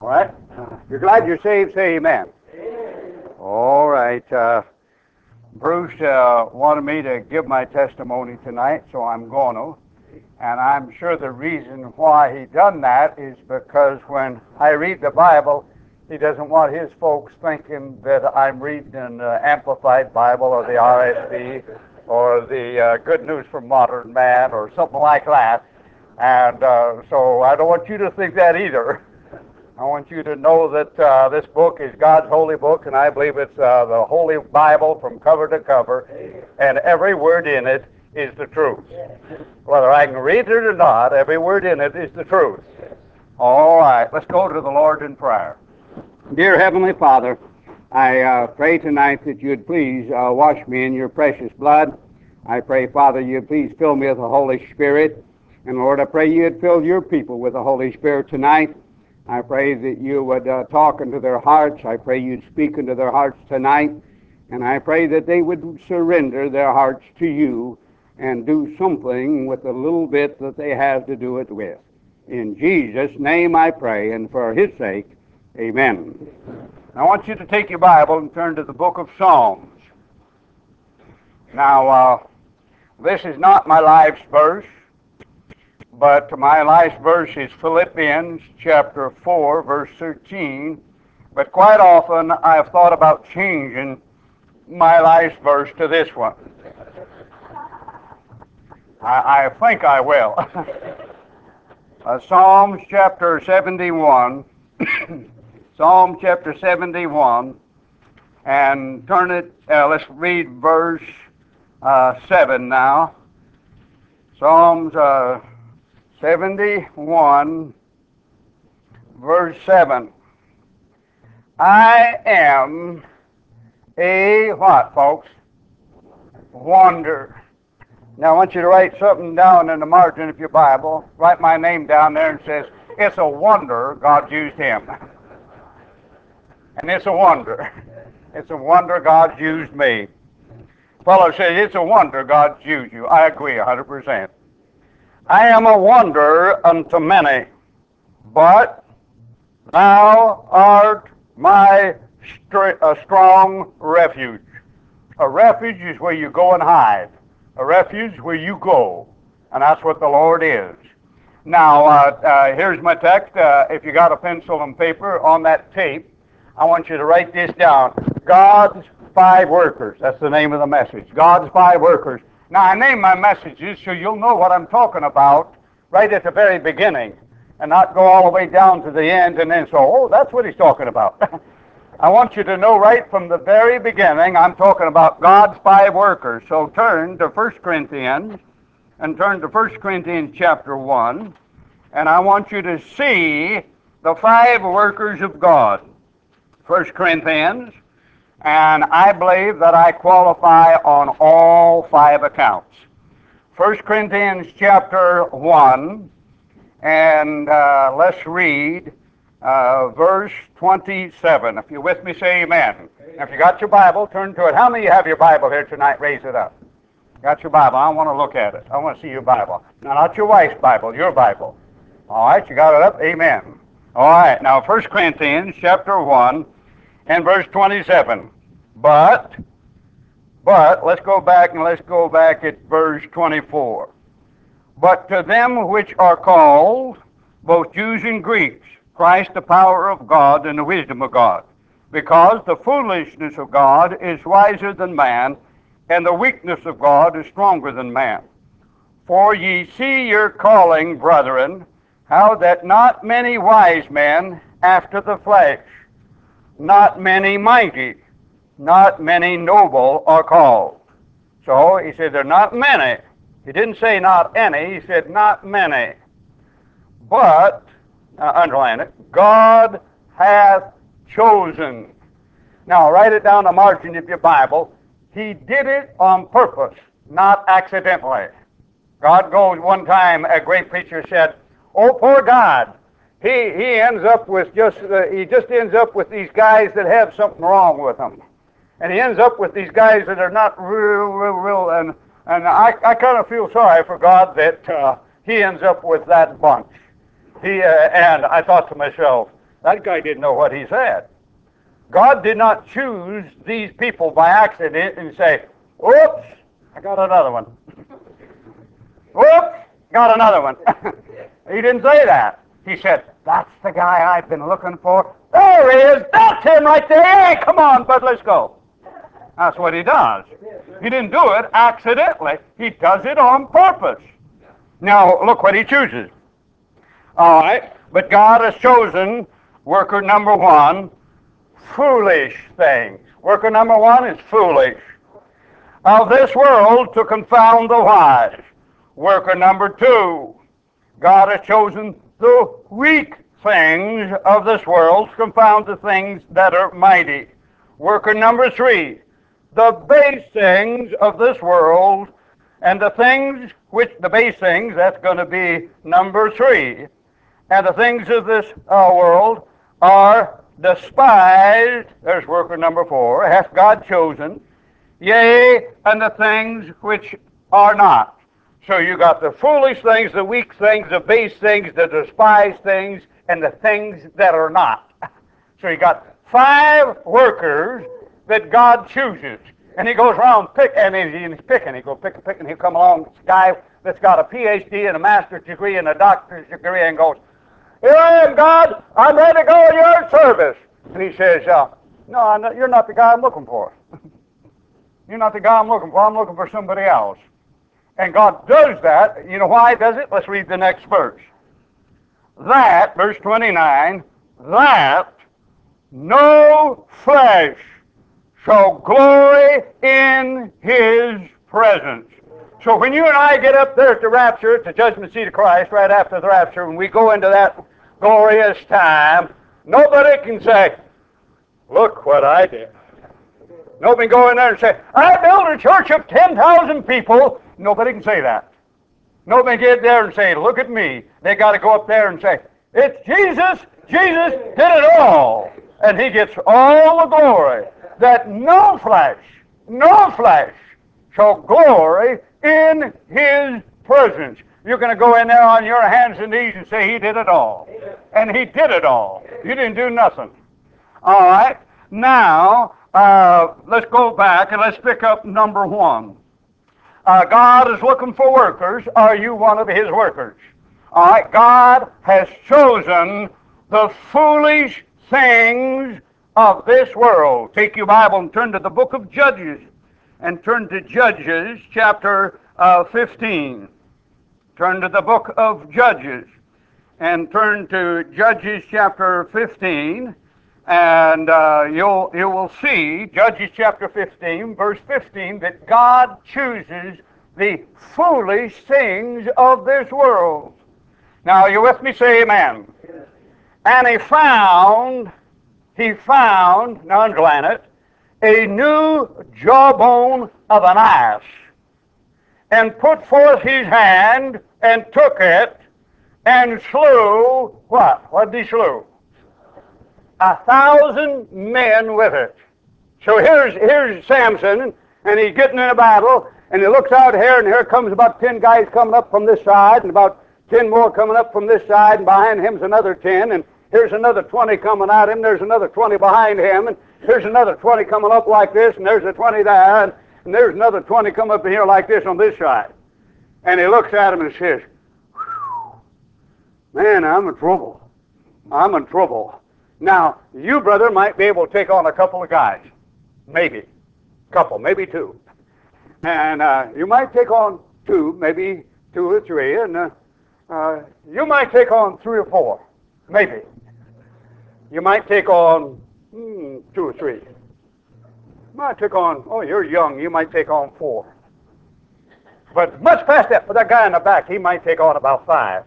All right. You're glad you're saved? Say amen. All right. Bruce wanted me to give my testimony tonight, so I'm going to. And I'm sure the reason why he done that is because when I read the Bible, he doesn't want his folks thinking that I'm reading an Amplified Bible or the RSV or the Good News for Modern Man or something like that. And so I don't want you to think that either. I want you to know that this book is God's holy book, and I believe it's the Holy Bible from cover to cover, and every word in it is the truth. Whether I can read it or not, every word in it is the truth. All right, let's go to the Lord in prayer. Dear Heavenly Father, I pray tonight that you'd please wash me in your precious blood. I pray, Father, you'd please fill me with the Holy Spirit. And Lord, I pray you'd fill your people with the Holy Spirit tonight. I pray that you would talk into their hearts. I pray you'd speak into their hearts tonight. And I pray that they would surrender their hearts to you and do something with the little bit that they have to do it with. In Jesus' name I pray, and for his sake, amen. I want you to take your Bible and turn to the book of Psalms. Now, this is not my life's verse, but my life's verse is Philippians chapter 4, verse 13. But quite often I've thought about changing my life's verse to this one. I think I will. Psalms chapter 71. Psalm chapter 71. And turn it, let's read verse 7 now. Psalms 71, verse 7. I am a what, folks? Wonder. Now I want you to write something down in the margin of your Bible. Write my name down there and says, it's a wonder God used him. And it's a wonder. It's a wonder God's used me. Fellow says, it's a wonder God's used you. I agree 100%. I am a wonder unto many, but thou art my strong refuge. A refuge is where you go and hide. A refuge is where you go, and that's what the Lord is. Now, here's my text. If you got a pencil and paper on that tape, I want you to write this down. God's five workers. That's the name of the message. God's five workers. Now, I name my messages so you'll know what I'm talking about right at the very beginning and not go all the way down to the end and then say, oh, that's what he's talking about. I want you to know right from the very beginning I'm talking about God's five workers. So turn to 1 Corinthians and turn to 1 Corinthians chapter 1, and I want you to see the five workers of God. 1 Corinthians, and I believe that I qualify on all five accounts. 1 Corinthians chapter 1, and let's read verse 27. If you're with me, say amen. Now, if you got your Bible, turn to it. How many of you have your Bible here tonight? Raise it up. Got your Bible? I want to look at it. I want to see your Bible. Now, not your wife's Bible, your Bible. All right, you got it up? Amen. All right, now 1 Corinthians chapter 1 and verse 27. But, let's go back at verse 24. But to them which are called, both Jews and Greeks, Christ the power of God and the wisdom of God. Because the foolishness of God is wiser than man, and the weakness of God is stronger than man. For ye see your calling, brethren, how that not many wise men after the flesh, not many mighty, not many noble are called. So he said there are not many. He didn't say not any, he said not many. But, underline it, God hath chosen. Now write it down the margin of your Bible. He did it on purpose, not accidentally. God goes one time, a great preacher said, oh, poor God. He ends up with he just ends up with these guys that have something wrong with them. And he ends up with these guys that are not real, and I kind of feel sorry for God that he ends up with that bunch. And I thought to myself, That guy didn't know what he said. God did not choose these people by accident and say, "Oops, I got another one. Whoops, got another one." He didn't say that. He said, "That's the guy I've been looking for. There he is. That's him right there. Hey, come on, bud, let's go." That's what he does. He didn't do it accidentally. He does it on purpose. Now, look what he chooses. All right. But God has chosen worker number one, foolish things. Worker number one is foolish. Of this world to confound the wise. Worker number two, God has chosen the weak things of this world to confound the things that are mighty. Worker number three, the base things of this world, and the things which, the base things, that's going to be number three, and the things of this world are despised, there's worker number four, hath God chosen, yea, and the things which are not. So you got the foolish things, the weak things, the base things, the despised things, and the things that are not. So you got 5 workers that God chooses. And he goes around picking, and he's picking. He goes pick, and he'll come along, this guy that's got a PhD and a master's degree and a doctor's degree, and goes, "Here I am, God. I'm ready to go in your service." And he says, "No, you're not the guy I'm looking for. You're not the guy I'm looking for. I'm looking for somebody else." And God does that. You know why he does it? Let's read the next verse. That, verse 29, that no flesh shall glory in his presence. So when you and I get up there at the rapture, at the judgment seat of Christ, right after the rapture, when we go into that glorious time, nobody can say, "Look what I did." Nobody can go in there and say, "I built a church of 10,000 people." Nobody can say that. Nobody can get there and say, "Look at me." They got to go up there and say, "It's Jesus. Jesus did it all." And he gets all the glory. That no flesh shall glory in his presence. You're going to go in there on your hands and knees and say, "He did it all." And he did it all. You didn't do nothing. All right. Now, let's go back and let's pick up number 1. God is looking for workers. Are you one of his workers? All right. God has chosen the foolish things of this world. Take your Bible and turn to the book of Judges, and turn to Judges chapter 15. Turn to the book of Judges and turn to Judges chapter 15, and you will see, Judges chapter 15, verse 15, that God chooses the foolish things of this world. Now, you with me? Say amen. And he found, now underline it, a new jawbone of an ass, and put forth his hand, and took it, and slew, what? What did he slew? 1,000 men with it. So here's Samson, and he's getting in a battle, and he looks out here, and here comes about 10 guys coming up from this side, and about 10 more coming up from this side, and behind him's another 10, and here's another 20 coming at him, there's another 20 behind him, and here's another 20 coming up like this, and there's a 20 there, and there's another 20 coming up here like this on this side. And he looks at him and says, "Man, I'm in trouble. I'm in trouble." Now, you, brother, might be able to take on a couple of guys. Maybe. A couple, maybe 2. And you might take on 2, maybe 2 or 3, and you might take on 3 or 4. Maybe. You might take on 2 or 3. You might take on, you're young, you might take on 4. But much past that, for that guy in the back, he might take on about 5.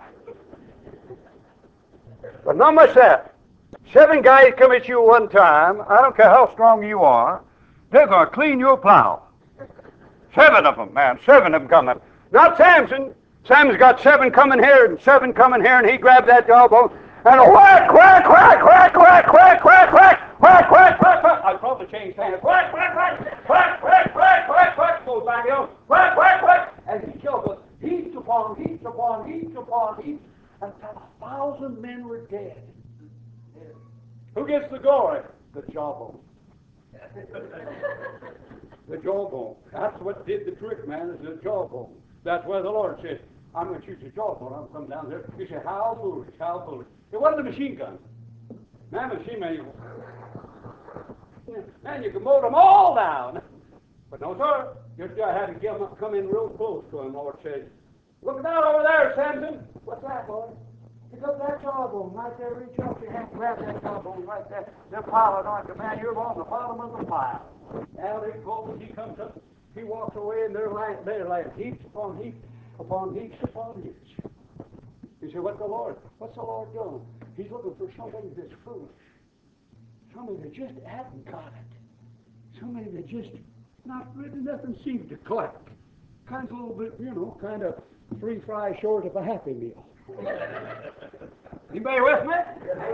But not much that. 7 guys come at you at one time. I don't care how strong you are. They're going to clean your plow. 7 of them, man. 7 of them coming. Not Samson. Samson's got 7 coming here and 7 coming here, and he grabbed that jawbone and whack, whack, whack, whack, whack, whack, whack, whack, whack, whack, whack, whack. I'll probably change hands. Whack, whack, whack, whack, whack, whack, whack, whack. Goes back, whack, whack, whack. And he killed us. Heaps upon heaps upon heaps upon heaps, until 1,000 men were dead. Who gets the glory? The jawbone. The jawbone. That's what did the trick, man, is the jawbone. That's why the Lord said, I'm going to shoot your jawbone. I'll come down there. You say, how foolish, how foolish. It wasn't a machine gun. Man, a machine gun, man, you can mow them all down. But no, sir. You just had to come in real close to him. The Lord said, look down over there, Samson. What's that, boy? Pick up that jawbone right there. Reach out your hand, grab that jawbone right there. Then pile it on you, man. You're on the bottom of the pile. Now they close. He comes up. He walks away, and they're like heaps upon heaps upon heaps upon heaps. You say, what's the Lord doing? He's looking for somebody that's foolish. Somebody that just hasn't got it. Somebody that just nothing seems to click. Kind of a little bit, kind of 3 fries short of a Happy Meal. Anybody with me?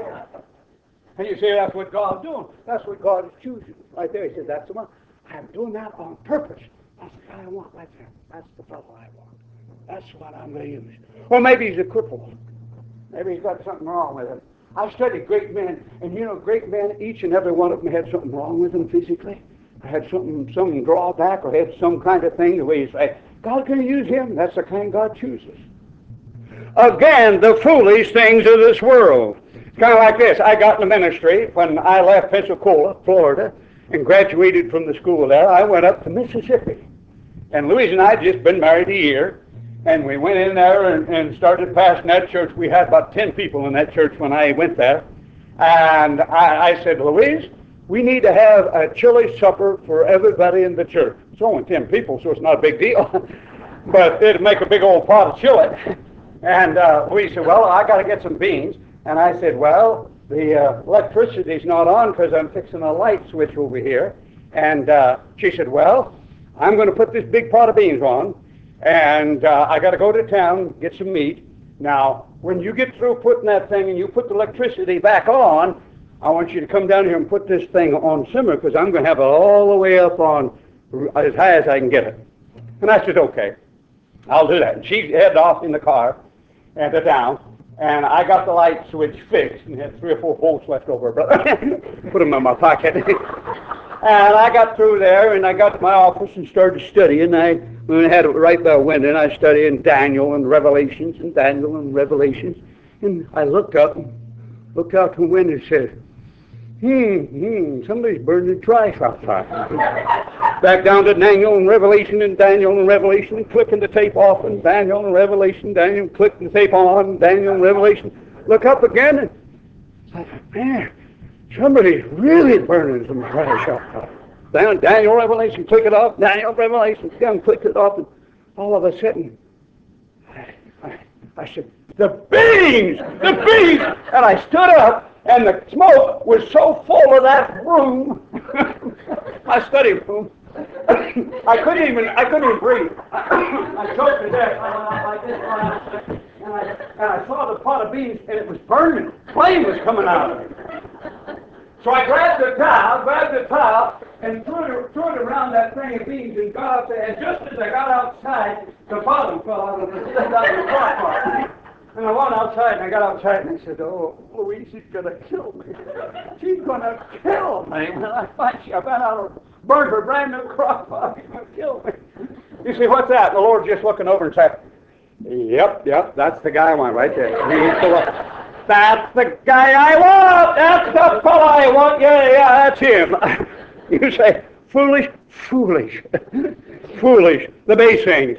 And you say, that's what God's doing. That's what God is choosing. Right there, he said, that's the one. I'm doing that on purpose. That's the guy I want right there. That's the fellow I want. That's what I'm going to use. Or maybe he's a cripple. Maybe he's got something wrong with him. I've studied great men, and great men, each and every one of them had something wrong with them physically. Had some drawback, or had some kind of thing, the way you say, God can use him. That's the kind God chooses. Again, the foolish things of this world. It's kind of like this. I got in the ministry when I left Pensacola, Florida, and graduated from the school there. I went up to Mississippi. And Louise and I had just been married a year, and we went in there and started passing that church. We had about 10 people in that church when I went there. And I said, Louise, we need to have a chili supper for everybody in the church. It's only 10 people, so it's not a big deal. But it'd make a big old pot of chili. And Louise said, well, I got to get some beans. And I said, well, the electricity's not on because I'm fixing a light switch over here. And she said, well, I'm going to put this big pot of beans on, and I got to go to town, get some meat. Now, when you get through putting that thing and you put the electricity back on, I want you to come down here and put this thing on simmer, because I'm going to have it all the way up on as high as I can get it. And I said, okay, I'll do that. And she headed off in the car and to town, and I got the light switch fixed and had 3 or 4 bolts left over, brother. Put them in my pocket. And I got through there, and I got to my office and started studying. I had it right by a window, and I studied in Daniel and Revelations, and Daniel and Revelations. And I looked out the window and said, somebody's burning trash outside. Back down to Daniel and Revelation, and clicking the tape off, and Daniel and Revelation, Daniel clicking the tape on, Daniel and Revelation. Look up again, and I thought, man, somebody's really burning some trash outside. Down Daniel Revelation, click it off, Daniel Revelation, down, click it off, and all of a sudden, I said, the beans! And I stood up, and the smoke was so full of that room, my study room, I couldn't even breathe. I choked to death. I went out like this, and I saw the pot of beans, and it was burning. Flame was coming out of it. So I grabbed the towel, and threw it around that thing of beans and got out there. And just as I got outside, the bottom fell out of the crock pot. And I went outside, and I got outside, and I said, oh, Louise, she's going to kill me. She's going to kill me. When I find she, I found out I burned her brand new crock pot. She's going to kill me. You see, what's that? And the Lord's just looking over and said, yep, that's the guy I want right there. He's the one. That's the guy I want. That's the fellow I want. Yeah, that's him. You say, foolish. The bass sings.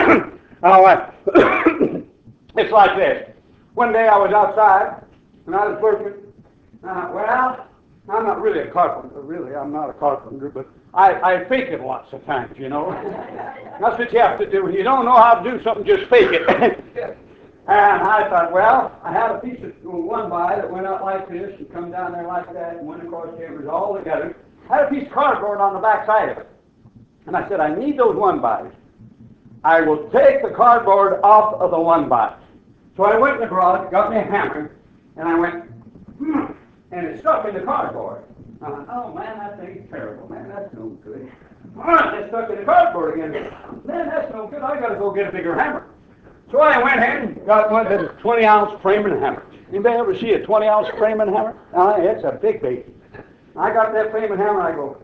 It's like this. One day I was outside, and I was working. Well, I'm not really a carpenter. Really, I'm not a carpenter, but I fake it lots of times, That's what you have to do. When you don't know how to do something, just fake it. And I thought, well, I had a piece of one by that went out like this and come down there like that and went across chambers all together. I had a piece of cardboard on the back side of it. And I said, I need those one-bys. I will take the cardboard off of the one-bys. So I went in the garage, got me a hammer, and I went, and it stuck in the cardboard. I thought, oh, man, that thing's terrible. Man, that's no good. It stuck in the cardboard again. Man, that's no good. I got to go get a bigger hammer. So I went in and got one of the 20-ounce framing hammers. Anybody ever see a 20-ounce framing hammer? It's a big baby. I got that framing hammer, I go,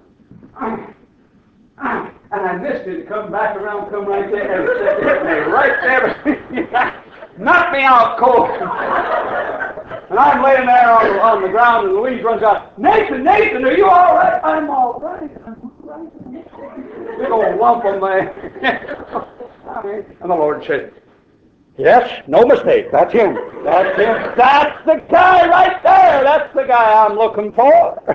and I missed it. It come back around, come right there, and it hit me right there. Knocked me out cold. And I'm laying there on the ground, and Louise runs out, Nathan, are you all right? I'm all right. Big old lump on my and the Lord said, yes, no mistake. That's him. That's him. That's the guy right there. That's the guy I'm looking for.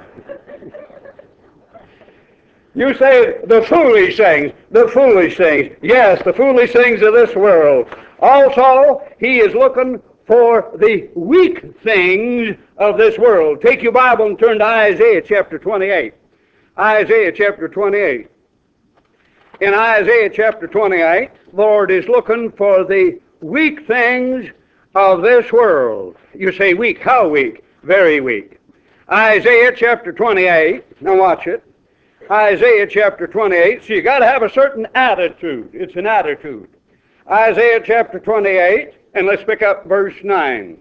You say the foolish things. Yes, the foolish things of this world. Also, he is looking for the weak things of this world. Take your Bible and turn to Isaiah chapter 28. Isaiah chapter 28. In Isaiah chapter 28, the Lord is looking for the weak things of this world. You say weak. How weak? Very weak. Isaiah chapter 28. Now watch it. Isaiah chapter 28. So you got to have a certain attitude. It's an attitude. Isaiah chapter 28, and let's pick up verse 9.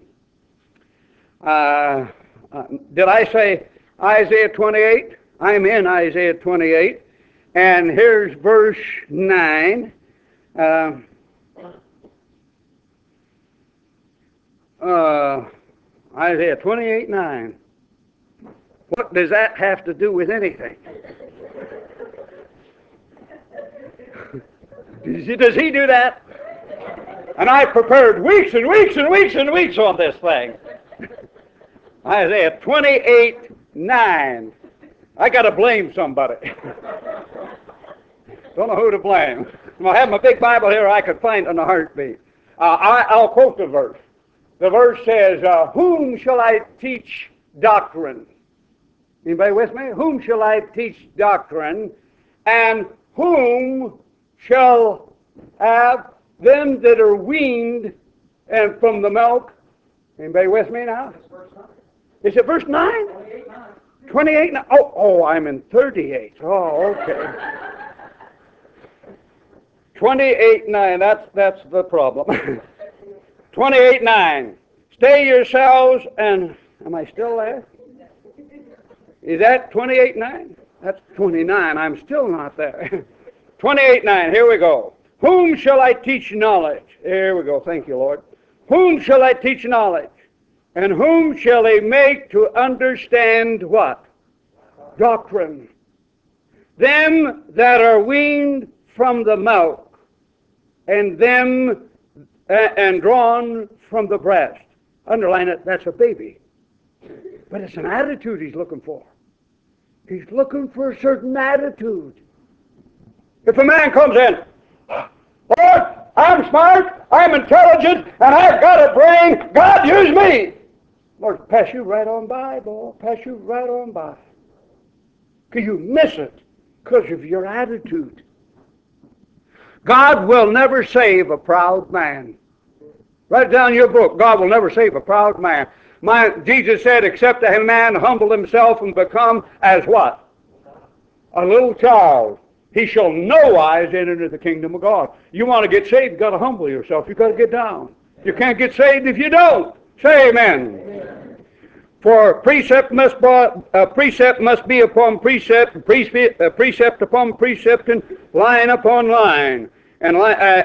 Did I say Isaiah 28? I'm in Isaiah 28, and here's verse 9. Isaiah 28, 9. What does that have to do with anything? Does he do that? And I prepared weeks and weeks and weeks and weeks on this thing. Isaiah 28, 9. I got to blame somebody. Don't know who to blame. I have my big Bible here I could find in a heartbeat. I'll quote the verse. The verse says, whom shall I teach doctrine? Anybody with me? Whom shall I teach doctrine? And whom shall have them that are weaned and from the milk? Anybody with me now? Is it verse 9? 28, 9. Oh, I'm in 38. Oh, okay. 28, 9. That's the problem. 28, 9. Stay yourselves and... Am I still there? Is that 28, 9? That's 29. I'm still not there. 28, 9. Here we go. Whom shall I teach knowledge? Here we go. Thank you, Lord. Whom shall I teach knowledge? And whom shall they make to understand what? Doctrine. Them that are weaned from the milk, and them and drawn from the breast. Underline it, that's a baby. But it's an attitude he's looking for. He's looking for a certain attitude. If a man comes in, Lord, I'm smart, I'm intelligent, and I've got a brain, God use me. Lord, pass you right on by, boy. Pass you right on by. Because you miss it because of your attitude. God will never save a proud man. Write down your book. God will never save a proud man. Jesus said, except a man humble himself and become as what? A little child. He shall no wise enter into the kingdom of God. You want to get saved, you've got to humble yourself. You've got to get down. You can't get saved if you don't. Say amen. Amen. For precept must be upon precept, precept upon precept, and line upon line, and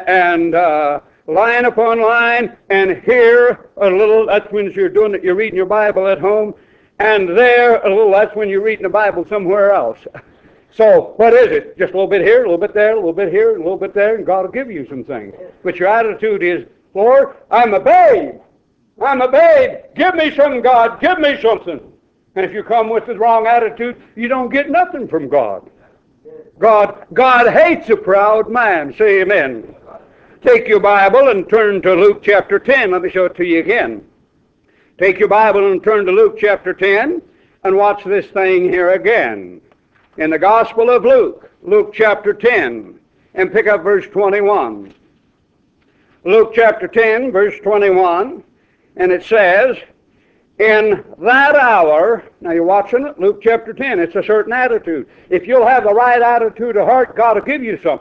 line upon line, and here a little. That's when you're doing it. You're reading your Bible at home, and there a little. That's when you're reading the Bible somewhere else. So what is it? Just a little bit here, a little bit there, a little bit here, a little bit there, and God will give you some things. But your attitude is, Lord, I'm a babe. I'm a babe. Give me something, God. Give me something. And if you come with the wrong attitude, you don't get nothing from God. God hates a proud man. Say amen. Take your Bible and turn to Luke chapter 10. Let me show it to you again. Take your Bible and turn to Luke chapter 10 and watch this thing here again. In the Gospel of Luke, Luke chapter 10, and pick up verse 21. Luke chapter 10, verse 21. And it says, in that hour, now you're watching it, Luke chapter 10, it's a certain attitude. If you'll have the right attitude of heart, God will give you something.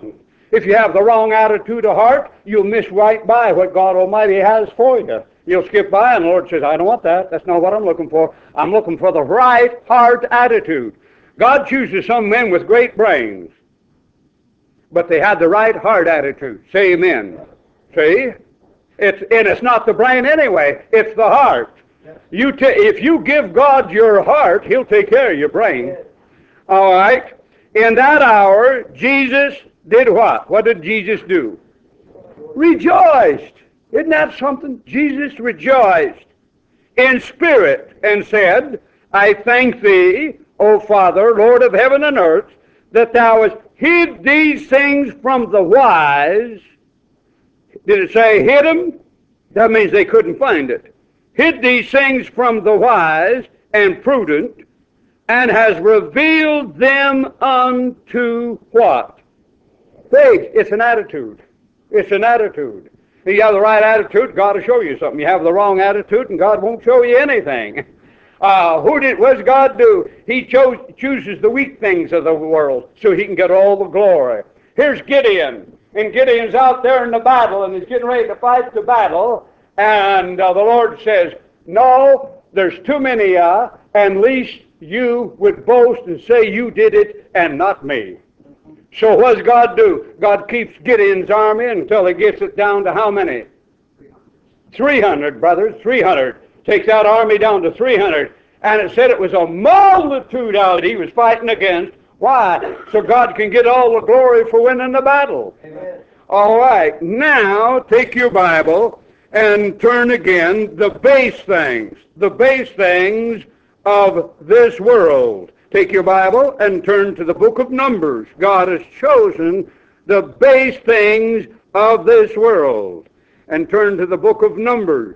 If you have the wrong attitude of heart, you'll miss right by what God Almighty has for you. You'll skip by, and the Lord says, I don't want that. That's not what I'm looking for. I'm looking for the right heart attitude. God chooses some men with great brains, but they had the right heart attitude. Say amen. See? It's not the brain anyway. It's the heart. If you give God your heart, He'll take care of your brain. All right? In that hour, Jesus did what? What did Jesus do? Rejoiced. Isn't that something? Jesus rejoiced in spirit and said, I thank thee, O Father, Lord of heaven and earth, that thou hast hid these things from the wise. Did it say hid them? That means they couldn't find it. Hid these things from the wise and prudent, and has revealed them unto what? Faith. It's an attitude. It's an attitude. If you have the right attitude, God will show you something. You have the wrong attitude, and God won't show you anything. What does God do? He chooses the weak things of the world so He can get all the glory. Here's Gideon. And Gideon's out there in the battle, and he's getting ready to fight the battle. And the Lord says, no, there's too many and least you would boast and say you did it and not me. So what does God do? God keeps Gideon's army until He gets it down to how many? 300, brothers, 300. Takes that army down to 300. And it said it was a multitude out He was fighting against. Why? So God can get all the glory for winning the battle. Amen. All right. Now, take your Bible and turn again the base things of this world. Take your Bible and turn to the book of Numbers. God has chosen the base things of this world. And turn to the book of Numbers.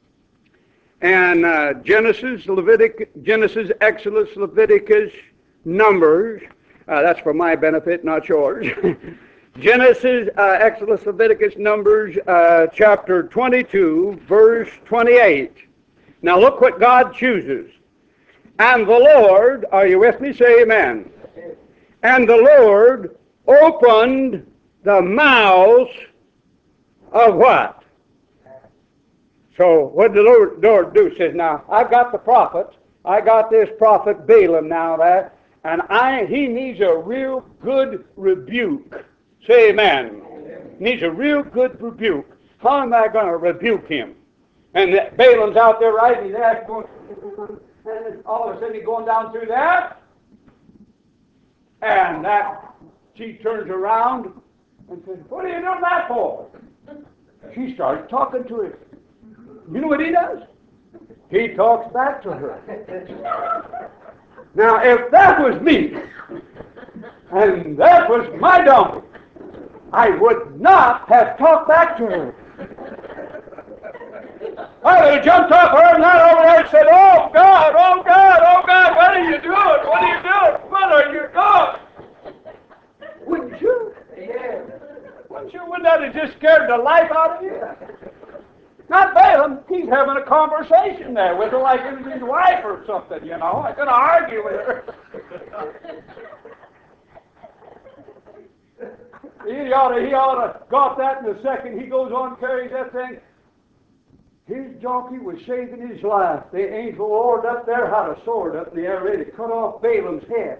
And Genesis, Exodus, Leviticus, Numbers. That's for my benefit, not yours. Genesis, Exodus, Leviticus, Numbers, chapter 22, verse 28. Now look what God chooses. And the Lord, are you with me? Say amen. And the Lord opened the mouths of what? So what did the Lord do? Says, now, I've got the prophet. I got this prophet Balaam now there, and he needs a real good rebuke. Say amen. Needs a real good rebuke. How am I going to rebuke him? And Balaam's out there riding his ass going, and all of a sudden he's going down through that, and she turns around and says, what are you doing that for? She starts talking to him. You know what he does? He talks back to her. Now, if that was me, and that was my donkey, I would not have talked back to her. I would have jumped off her and ran over there and said, oh, God, oh, God, oh, God, what are you doing? What are you doing? What are you doing? Wouldn't you? Yeah. Wouldn't you? Wouldn't that have just scared the life out of you? Not Balaam. He's having a conversation there with her like it was his wife or something, you know. I couldn't argue with her. He ought to got that in a second. He goes on and carries that thing. His donkey was saving his life. The angel Lord up there had a sword up in the air ready to cut off Balaam's head.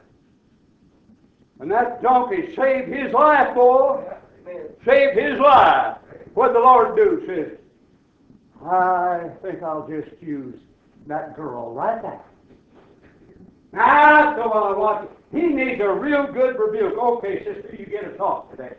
And that donkey saved his life, boy. Saved his life. What did the Lord do? Says, I think I'll just use that girl right there. That's the one I want. He needs a real good rebuke. Okay, sister, you get a talk today.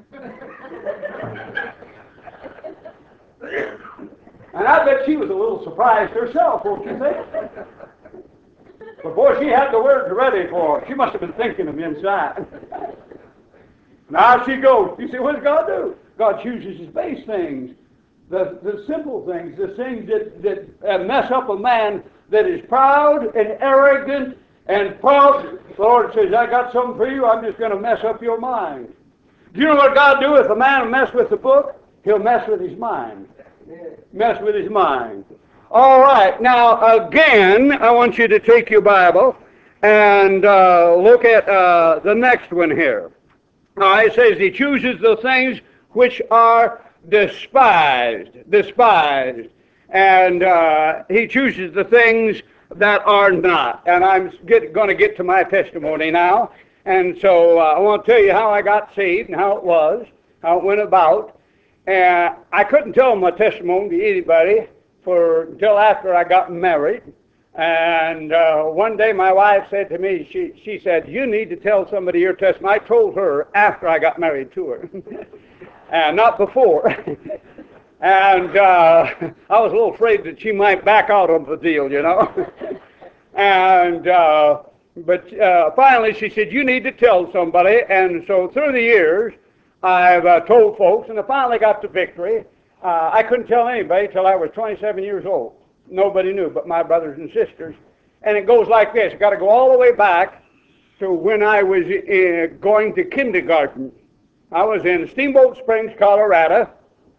And I bet she was a little surprised herself, won't you think? But boy, she had the words ready for her. She must have been thinking them inside. Now she goes. You see, what does God do? God chooses His base things. The simple things, the things that mess up a man that is proud and arrogant and proud. The Lord says, I got something for you. I'm just going to mess up your mind. Do you know what God do if a man will mess with the book? He'll mess with his mind. Mess with his mind. All right. Now, again, I want you to take your Bible and look at the next one here. It says he chooses the things which are despised. And he chooses the things that are not. And I'm going to get to my testimony now. And so I want to tell you how I got saved and how it was, how it went about. And I couldn't tell my testimony to anybody until after I got married. And one day my wife said to me, she said, "You need to tell somebody your testimony." I told her after I got married to her, and not before. And I was a little afraid that she might back out of the deal, you know. And but finally she said, "You need to tell somebody." And so through the years, I've told folks, and I finally got to victory. I couldn't tell anybody till I was 27 years old. Nobody knew but my brothers and sisters. And it goes like this. I've got to go all the way back to when I was going to kindergarten. I was in Steamboat Springs, Colorado,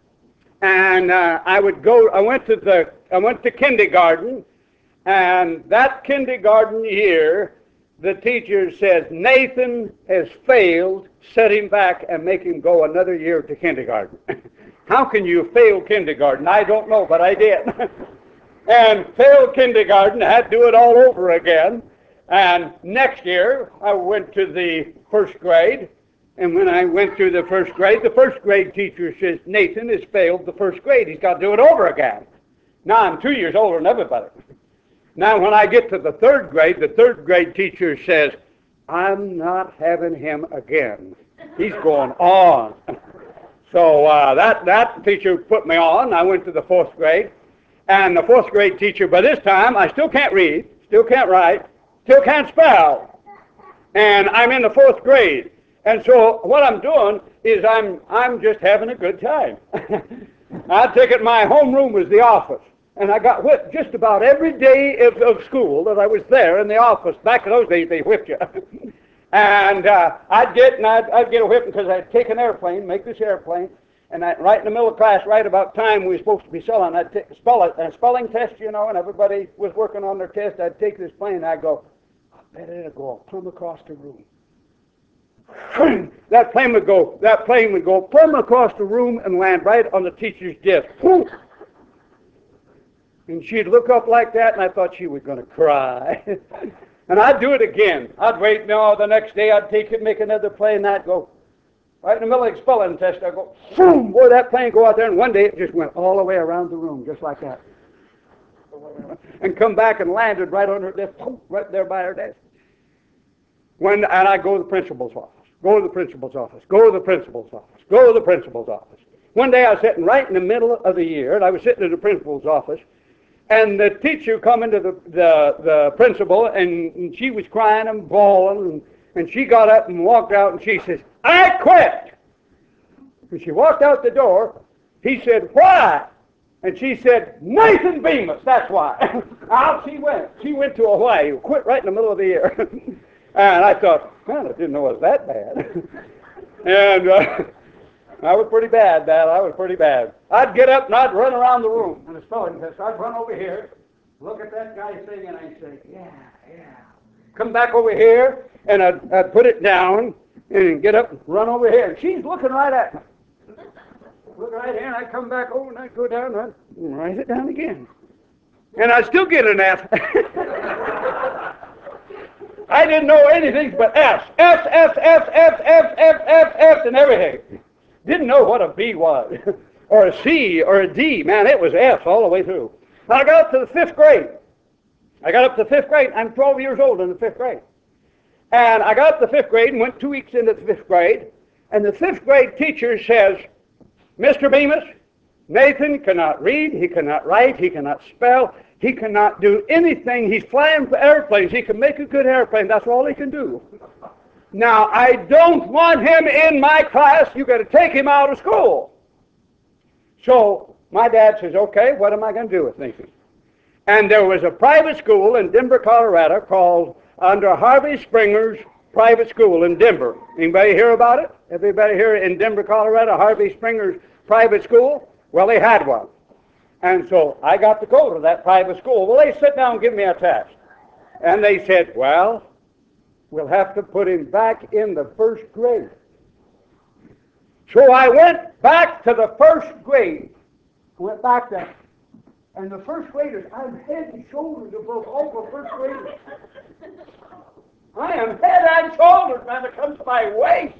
and I went to kindergarten, and that kindergarten year, the teacher says, "Nathan has failed, set him back and make him go another year to kindergarten." How can you fail kindergarten? I don't know, but I did. And failed kindergarten, I had to do it all over again. And next year, I went to the first grade. And when I went to the first grade teacher says, "Nathan has failed the first grade. He's got to do it over again." Now I'm 2 years older than everybody. Now when I get to the third grade teacher says, "I'm not having him again. He's going on." So that teacher put me on. I went to the fourth grade. And the fourth grade teacher, by this time, I still can't read, still can't write, still can't spell. And I'm in the fourth grade. And so what I'm doing is I'm just having a good time. I take it my homeroom was the office. And I got whipped just about every day of school that I was there in the office. Back in those days, they whipped you. And I'd get a whipping because I'd take an airplane, make this airplane, and right in the middle of class, right about time we were supposed to be selling, I'd take a spelling test, you know, and everybody was working on their test. I'd take this plane, and I'd go, "I bet it'll go plumb across the room." That plane would go plumb across the room and land right on the teacher's desk. And she'd look up like that, and I thought she was going to cry. And I'd do it again. I'd wait, the next day I'd take it, make another plane, and I'd go, right in the middle of the spelling test, I'd go, boom, boy, that plane go out there, and one day it just went all the way around the room, just like that. And come back and landed right on her desk, right there by her desk. And I'd go to the principal's office, go to the principal's office, go to the principal's office, go to the principal's office. One day I was sitting right in the middle of the year, and I was sitting in the principal's office, and the teacher come into the principal, and she was crying and bawling, and she got up and walked out, and she says, "I quit." And she walked out the door. He said, "Why?" And she said, "Nathan Bemis, that's why." Out she went. She went to Hawaii, quit right in the middle of the year. And I thought, man, I didn't know it was that bad. And I was pretty bad, I was pretty bad. I'd get up and I'd run around the room in the spelling test. I'd run over here, look at that guy singing, and I'd say, yeah. Come back over here, and I'd put it down, and get up and run over here. And she's looking right at me. Look right here, and I'd come back over, and I'd go down, and I'd write it down again. And I'd still get an F. I didn't know anything but F's. F, and everything. Didn't know what a B was, or a C, or a D. Man, it was F's all the way through. And I got up to the fifth grade. I'm 12 years old in the fifth grade. And I got up to the fifth grade and went 2 weeks into the fifth grade. And the fifth grade teacher says, "Mr. Bemis, Nathan cannot read, he cannot write, he cannot spell, he cannot do anything. He's flying for airplanes. He can make a good airplane. That's all he can do. Now, I don't want him in my class. You've got to take him out of school." So my dad says, "Okay, what am I going to do with Nathan?" And there was a private school in Denver, Colorado called under Harvey Springer's private school in Denver. Anybody hear about it? Everybody here in Denver, Colorado, Harvey Springer's private school? Well, they had one. And so I got to go to that private school. Well, they sit down and give me a test. And they said, "Well, we'll have to put him back in the first grade." So I went back to the first grade. I went back there. And the first graders, I'm head and shoulders above all the first graders. I am head and shoulders, man, it comes to my waist.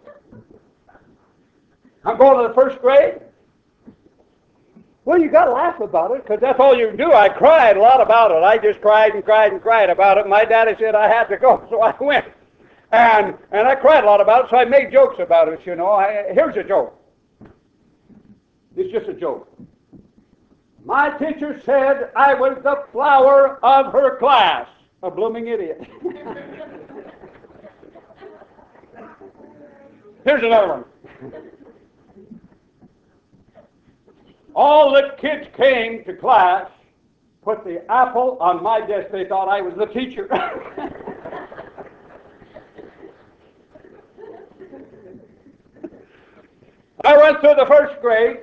I'm going to the first grade. Well, you got to laugh about it, because that's all you can do. I cried a lot about it. I just cried and cried and cried about it. My daddy said I had to go, so I went. And I cried a lot about it, so I made jokes about it, you know. Here's a joke. It's just a joke. My teacher said I was the flower of her class. A blooming idiot. Here's another one. All the kids came to class, put the apple on my desk. They thought I was the teacher. I went through the first grade,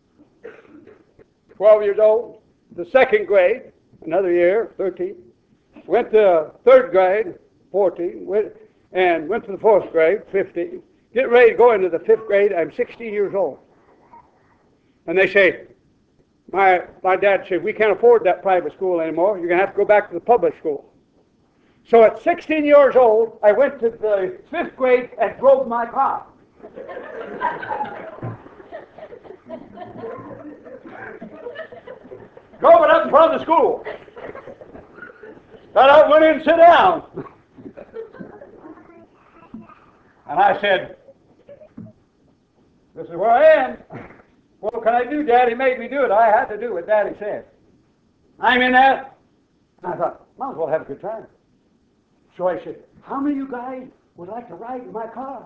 12 years old. The second grade, another year, 13. Went to third grade, 14. Went to the fourth grade, 15. Get ready to go into the fifth grade. I'm 16 years old. And they say, my dad said, we can't afford that private school anymore. You're going to have to go back to the public school. So at 16 years old, I went to the fifth grade and drove my car. Drove it up in front of the school. Got out, went in and sat down. And I said, this is where I am. What can I do? Daddy made me do it. I had to do what Daddy said. I'm in that. And I thought, might as well have a good time. So I said, how many of you guys would like to ride in my car?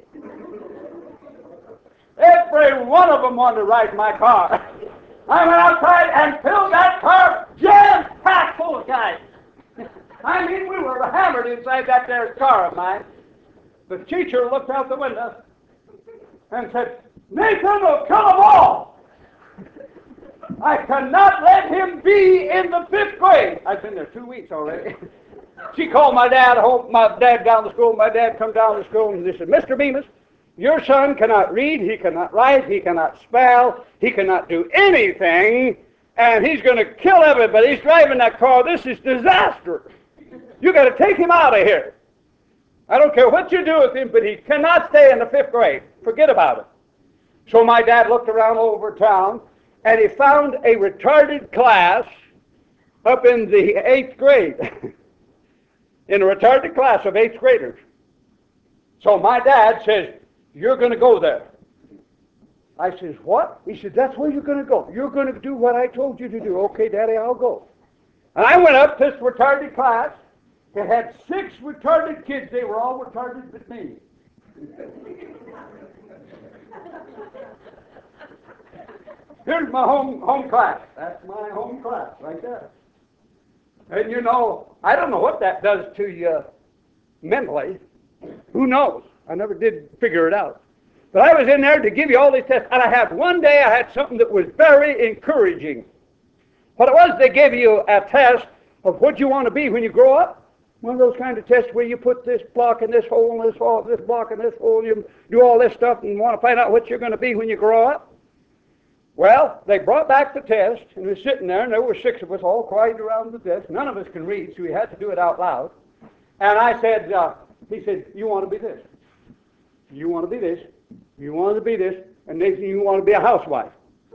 Every one of them wanted to ride in my car. I went outside and filled that car jam-packed full of guys. I mean, we were hammered inside that there car of mine. The teacher looked out the window and said, Nathan will kill them all. I cannot let him be in the fifth grade. I've been there 2 weeks already. She called my dad home, my dad down to school. My dad come down to school and they said, Mr. Bemis, your son cannot read, he cannot write, he cannot spell, he cannot do anything, and he's going to kill everybody. He's driving that car. This is disaster. You got to take him out of here. I don't care what you do with him, but he cannot stay in the fifth grade. Forget about it. So my dad looked around all over town, and he found a retarded class up in the 8th grade. In a retarded class of 8th graders. So my dad says, you're going to go there. I says, what? He said, that's where you're going to go. You're going to do what I told you to do. Okay, Daddy, I'll go. And I went up to this retarded class. It had 6 retarded kids. They were all retarded but me. Here's my home class. That's my home class right there. And you know, I don't know what that does to you mentally. Who knows? I never did figure it out. But I was in there to give you all these tests. And one day I had something that was very encouraging. What it was, they gave you a test of what you want to be when you grow up. One of those kind of tests where you put this block in this hole and this hole, this block in this hole, and you do all this stuff and want to find out what you're going to be when you grow up. Well, they brought back the test, and we were sitting there, and there were 6 of us all quiet around the desk. None of us can read, so we had to do it out loud. And I said, he said, you want to be this. You want to be this. You want to be this. And Nathan, you want to be a housewife.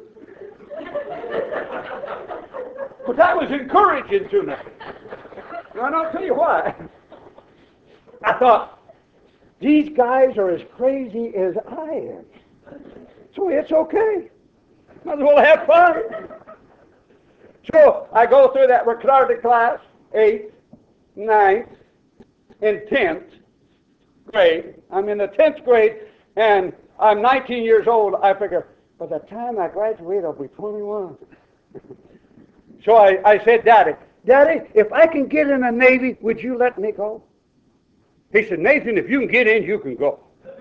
But that was encouraging to me. And I'll tell you why. I thought, these guys are as crazy as I am. So it's okay. Might as well have fun. So I go through that retarded class, 8th, 9th, and 10th grade. I'm in the 10th grade, and I'm 19 years old. I figure, by the time I graduate, I'll be 21. So I said, Daddy, if I can get in the Navy, would you let me go? He said, Nathan, if you can get in, you can go.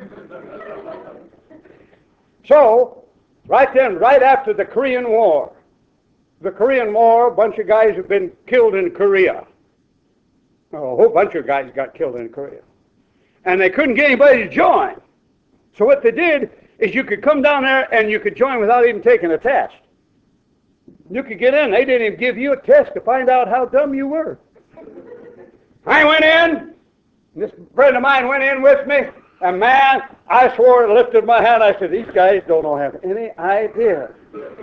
So, right then, right after the Korean War, a bunch of guys have been killed in Korea. A whole bunch of guys got killed in Korea. And they couldn't get anybody to join. So what they did is you could come down there and you could join without even taking a test. You could get in. They didn't even give you a test to find out how dumb you were. I went in. This friend of mine went in with me. And man, I swore and lifted my hand. I said, these guys don't have any idea.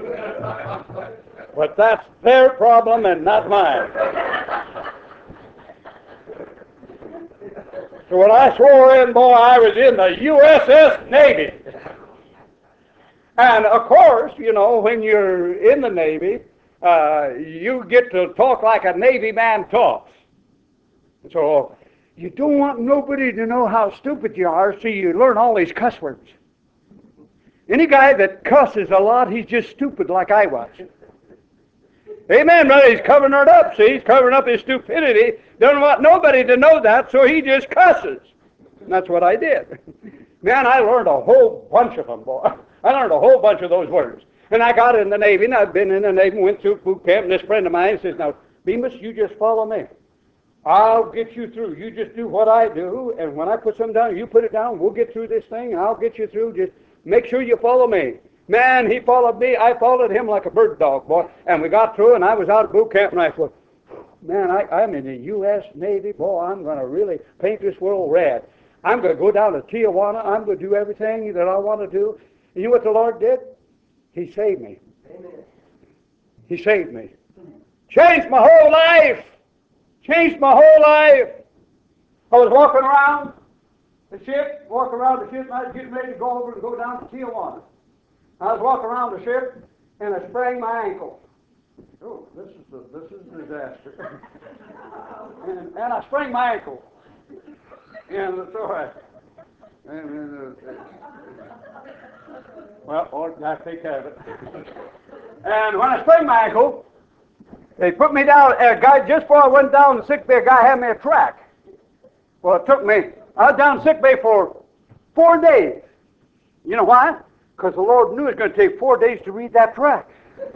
But that's their problem and not mine. So when I swore in, boy, I was in the USS Navy. And of course, you know, when you're in the Navy, you get to talk like a Navy man talks. So you don't want nobody to know how stupid you are, so you learn all these cuss words. Any guy that cusses a lot, he's just stupid like I was. Amen, brother. He's covering it up. See, he's covering up his stupidity. Doesn't want nobody to know that, so he just cusses. And that's what I did. Man, I learned a whole bunch of them, boy. I learned a whole bunch of those words. And I got in the Navy, and I've been in the Navy, went through boot camp, and this friend of mine says, now, Bemis, you just follow me. I'll get you through. You just do what I do, and when I put something down, you put it down. We'll get through this thing, and I'll get you through. Just make sure you follow me. Man, he followed me. I followed him like a bird dog, boy. And we got through, and I was out of boot camp, and I thought, man, I'm in the U.S. Navy. Boy, I'm going to really paint this world red. I'm going to go down to Tijuana. I'm going to do everything that I want to do. And you know what the Lord did? He saved me. Amen. He saved me. Changed my whole life. Changed my whole life. I was walking around the ship, and I was getting ready to go over and go down to Tijuana. I was walking around the ship, and I sprained my ankle. Oh, this is a disaster. and I sprained my ankle. And it's all right. Well, I take care of it. And when I sprained my ankle, they put me down. A guy, just before I went down to sick bay, a guy had me a track. Well, it took me. I was down sick bay for 4 days. You know why? Because the Lord knew it was going to take 4 days to read that track.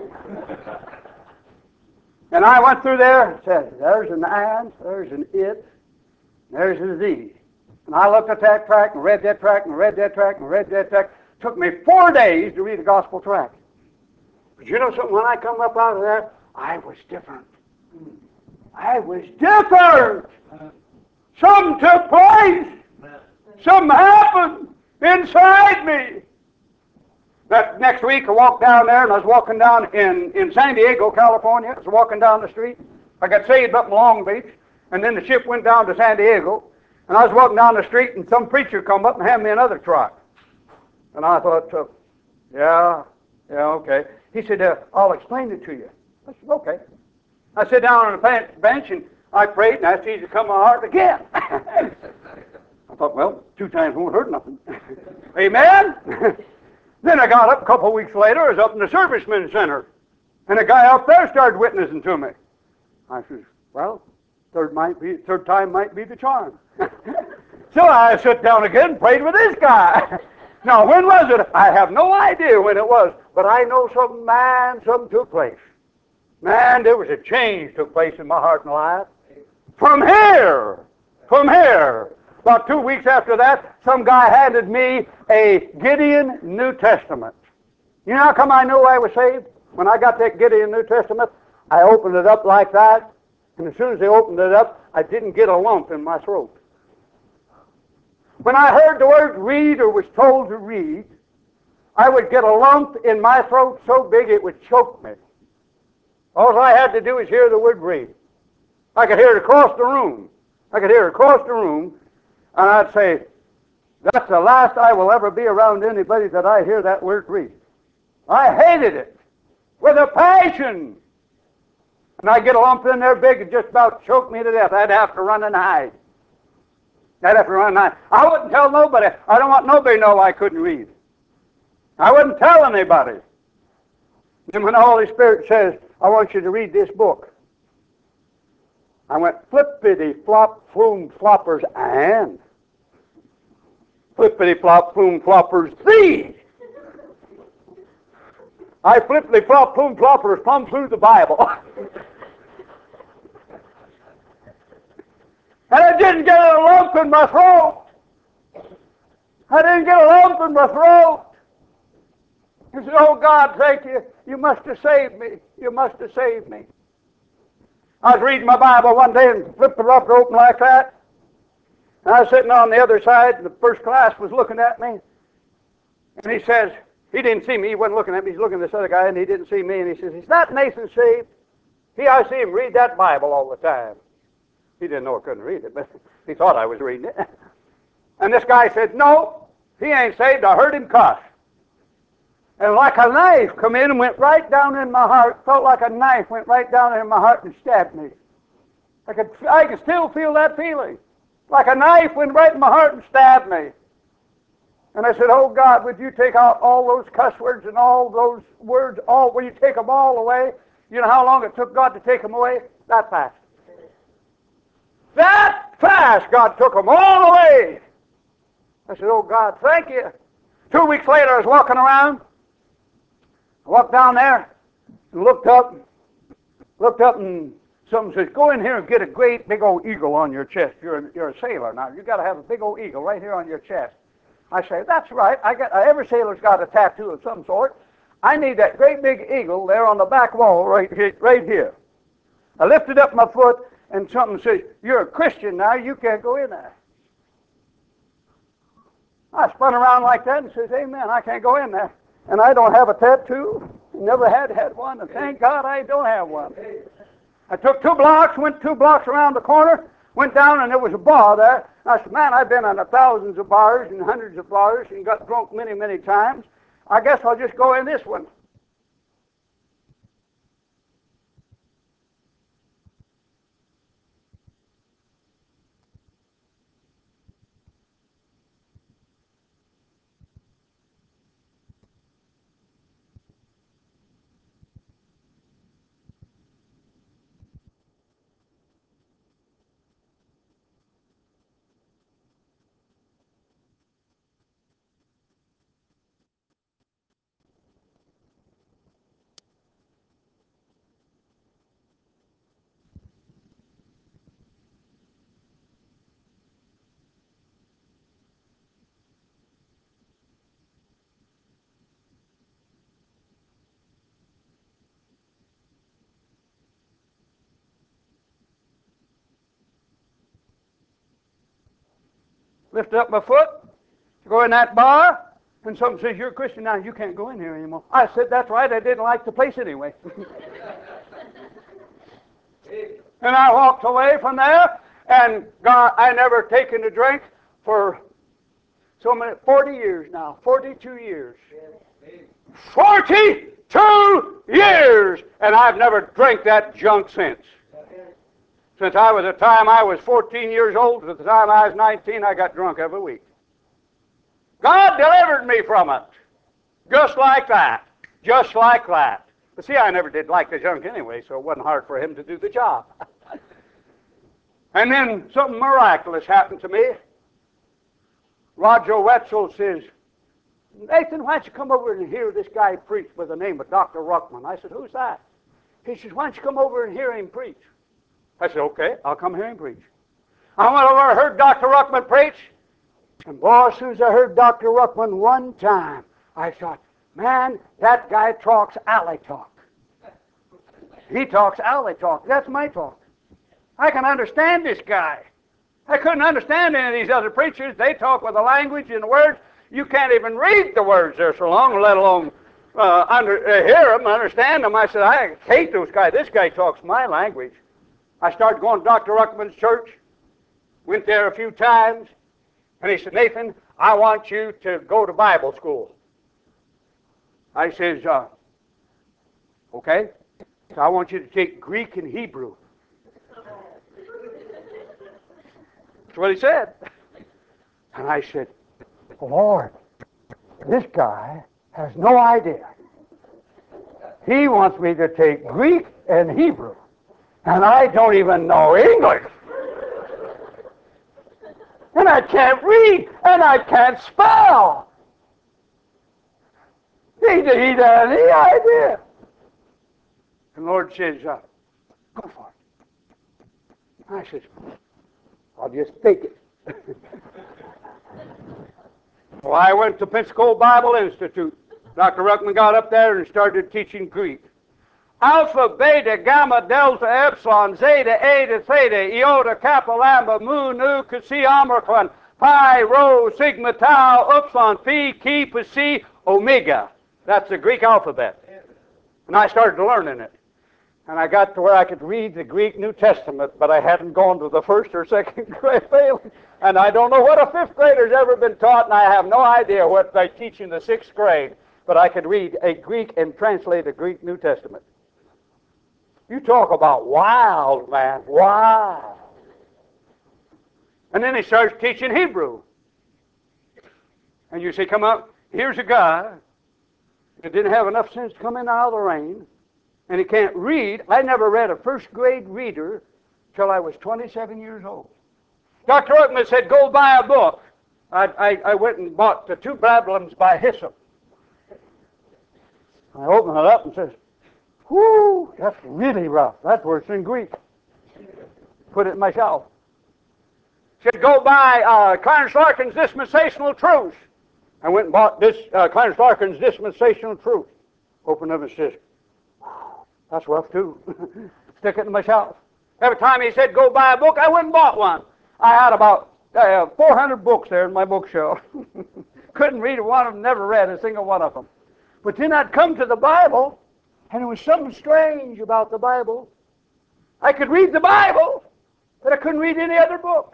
And I went through there and said, there's an and, there's an it, there's a z. And I looked at that track and read that track and read that track and read that track. It took me 4 days to read the gospel track. But you know something? When I come up out of there, I was different. I was different. Something took place. Something happened inside me. That next week I walked down there, and I was walking down in San Diego, California. I was walking down the street. I got saved up in Long Beach, and then the ship went down to San Diego. And I was walking down the street, and some preacher come up and handed me another tract. And I thought, yeah, okay. He said, I'll explain it to you. I said, okay. I sat down on a bench, and I prayed, and asked Jesus to come to my heart again. I thought, well, 2 times won't hurt nothing. Amen? Then I got up a couple of weeks later. I was up in the Servicemen's Center, and a guy up there started witnessing to me. I said, well, third time might be the charm. So I sat down again and prayed with this guy. Now, when was it? I have no idea when it was, but I know something took place. Man, there was a change took place in my heart and life. From here. About 2 weeks after that, some guy handed me a Gideon New Testament. You know how come I knew I was saved? When I got that Gideon New Testament, I opened it up like that, and as soon as I opened it up, I didn't get a lump in my throat. When I heard the word read or was told to read, I would get a lump in my throat so big it would choke me. All I had to do was hear the word read. I could hear it across the room. And I'd say, that's the last I will ever be around anybody that I hear that word read. I hated it with a passion. And I'd get a lump in there big and just about choke me to death. I'd have to run and hide. I wouldn't tell nobody. I don't want nobody to know I couldn't read. I wouldn't tell anybody. Then when the Holy Spirit says, I want you to read this book, I went flippity-flop, floom, floppers, and flippity-flop, floom, floppers, thee. I flippity-flop, floom, floppers, plumb through the Bible. And I didn't get a lump in my throat. He said, oh God, thank you. You must have saved me. You must have saved me. I was reading my Bible one day and flipped the rough open like that. And I was sitting on the other side, and the first class was looking at me. And he says, he didn't see me. He wasn't looking at me. He's looking at this other guy, and he didn't see me. And he says, is that Nathan saved? I see him read that Bible all the time. He didn't know I couldn't read it, but he thought I was reading it. And this guy said, no, he ain't saved. I heard him cuss. And like a knife come in and went right down in my heart. Felt like a knife went right down in my heart and stabbed me. I can still feel that feeling. Like a knife went right in my heart and stabbed me. And I said, oh God, would you take out all those cuss words and all those words, will you take them all away? You know how long it took God to take them away? That fast. That fast God took them all away. I said, oh God, thank you. 2 weeks later I was walking around. I walked down there and looked up and someone says, go in here and get a great big old eagle on your chest. You're a sailor now. You've got to have a big old eagle right here on your chest. I say, that's right. Every sailor's got a tattoo of some sort. I need that great big eagle there on the back wall right here. I lifted up my foot and something says, you're a Christian now. You can't go in there. I spun around like that and says, amen, I can't go in there. And I don't have a tattoo. Never had one, and thank God I don't have one. I took 2 blocks, went 2 blocks around the corner, went down, and there was a bar there. I said, man, I've been on thousands of bars and hundreds of bars and got drunk many, many times. I guess I'll just go in this one. Lifted up my foot to go in that bar, and someone says, you're a Christian now, you can't go in here anymore. I said, that's right, I didn't like the place anyway. And I walked away from there, and God, I never taken a drink for 40 years now, 42 years. 42 years! And I've never drank that junk since. Since the time I was 14 years old to the time I was 19, I got drunk every week. God delivered me from it. Just like that. Just like that. But see, I never did like the junk anyway, so it wasn't hard for him to do the job. And then something miraculous happened to me. Roger Wetzel says, Nathan, why don't you come over and hear this guy preach by the name of Dr. Ruckman? I said, who's that? He says, why don't you come over and hear him preach? I said, okay, I'll come here and preach. I went over and heard Dr. Ruckman preach. And boy, as soon as I heard Dr. Ruckman one time, I thought, man, that guy talks alley talk. He talks alley talk. That's my talk. I can understand this guy. I couldn't understand any of these other preachers. They talk with a language and words. You can't even read the words there so long, let alone hear them, understand them. I said, I hate those guys. This guy talks my language. I started going to Dr. Ruckman's church, went there a few times, and he said, Nathan, I want you to go to Bible school. I says, okay. So I want you to take Greek and Hebrew. That's what he said. And I said, Lord, this guy has no idea. He wants me to take Greek and Hebrew. And I don't even know English. And I can't read, and I can't spell. He didn't have any idea. And the Lord says, go for it. I says, I'll just take it. Well, I went to Pensacola Bible Institute. Dr. Ruckman got up there and started teaching Greek. Alpha, beta, gamma, delta, epsilon, zeta, eta, theta, iota, kappa, lambda, mu, nu, xi, omicron, pi, rho, sigma, tau, upsilon, phi, chi, psi, omega. That's the Greek alphabet. And I started learning it. And I got to where I could read the Greek New Testament, but I hadn't gone to the first or second grade. And I don't know what a fifth grader's ever been taught, and I have no idea what they teach in the sixth grade. But I could read a Greek and translate a Greek New Testament. You talk about wild, man, wild. And then he starts teaching Hebrew. And you say, come up, here's a guy that didn't have enough sense to come in out of the rain, and he can't read. I never read a first grade reader till I was 27 years old. Dr. Ruckman said, go buy a book. I went and bought the two Babylons by Hyssop. I opened it up and says, whoo, that's really rough. That's worse than Greek. Put it in my shelf. Said, go buy Clarence Larkin's Dispensational Truth. I went and bought this Clarence Larkin's Dispensational Truth. Opened up and says, that's rough too. Stick it in my shelf. Every time he said, go buy a book, I went and bought one. I had about 400 books there in my bookshelf. Couldn't read one of them, never read a single one of them. But then I'd come to the Bible, and there was something strange about the Bible. I could read the Bible, but I couldn't read any other book.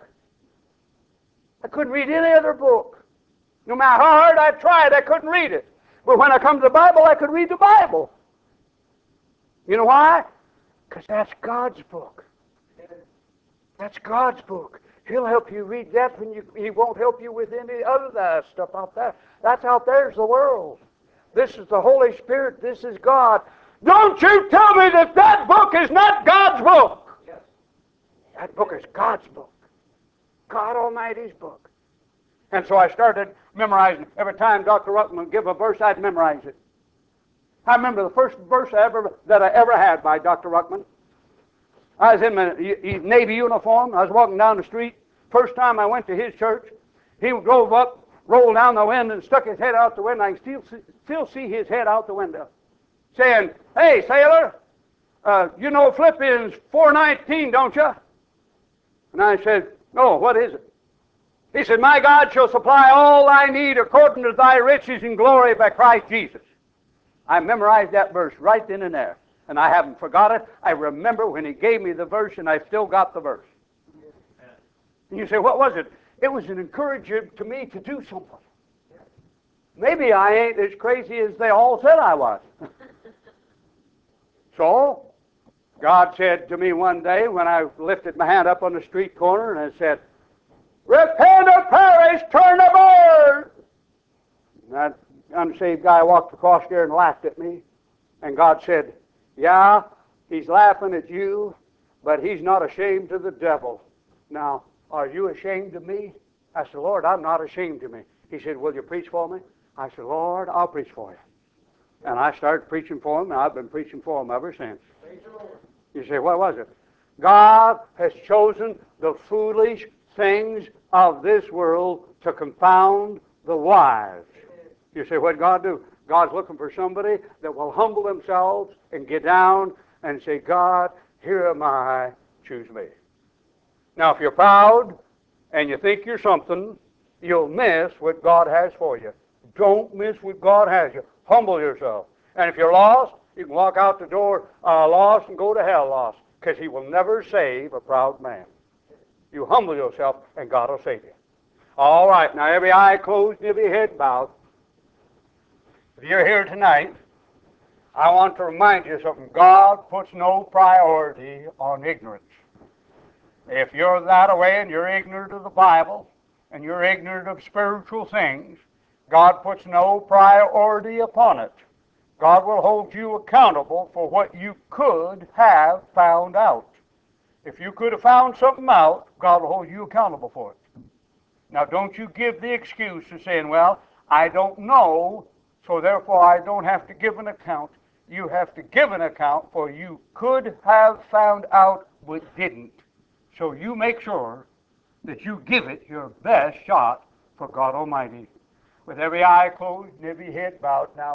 I couldn't read any other book. No matter how hard I tried, I couldn't read it. But when I come to the Bible, I could read the Bible. You know why? Because that's God's book. That's God's book. He'll help you read that when He won't help you with any other stuff out there. That's out there's the world. This is the Holy Spirit. This is God. Don't you tell me that that book is not God's book. Yes. That book is God's book. God Almighty's book. And so I started memorizing. Every time Dr. Ruckman would give a verse, I'd memorize it. I remember the first verse that I ever had by Dr. Ruckman. I was in my Navy uniform. I was walking down the street. First time I went to his church, he drove up, rolled down the window, and stuck his head out the window. I can still see his head out the window, saying, hey, sailor, you know Philippians 4:19, don't you? And I said, no, what is it? He said, my God shall supply all thy need according to thy riches and glory by Christ Jesus. I memorized that verse right then and there, and I haven't forgot it. I remember when he gave me the verse, and I still got the verse. And you say, what was it? It was an encouragement to me to do something. Maybe I ain't as crazy as they all said I was. So, God said to me one day when I lifted my hand up on the street corner, and I said, repent or perish, turn aboard. And that unsaved guy walked across there and laughed at me. And God said, yeah, he's laughing at you, but he's not ashamed of the devil. Now, are you ashamed of me? I said, Lord, I'm not ashamed of me. He said, will you preach for me? I said, Lord, I'll preach for you. And I started preaching for him, and I've been preaching for him ever since. You say, what was it? God has chosen the foolish things of this world to confound the wise. You say, what did God do? God's looking for somebody that will humble themselves and get down and say, God, here am I, choose me. Now, if you're proud and you think you're something, you'll miss what God has for you. Don't miss what God has you. Humble yourself. And if you're lost, you can walk out the door lost and go to hell lost, because He will never save a proud man. You humble yourself, and God will save you. All right, now every eye closed and every head bowed. If you're here tonight, I want to remind you of something. God puts no priority on ignorance. If you're that way and you're ignorant of the Bible and you're ignorant of spiritual things, God puts no priority upon it. God will hold you accountable for what you could have found out. If you could have found something out, God will hold you accountable for it. Now, don't you give the excuse of saying, well, I don't know, so therefore I don't have to give an account. You have to give an account for you could have found out but didn't. So you make sure that you give it your best shot for God Almighty. With every eye closed and every head bowed now.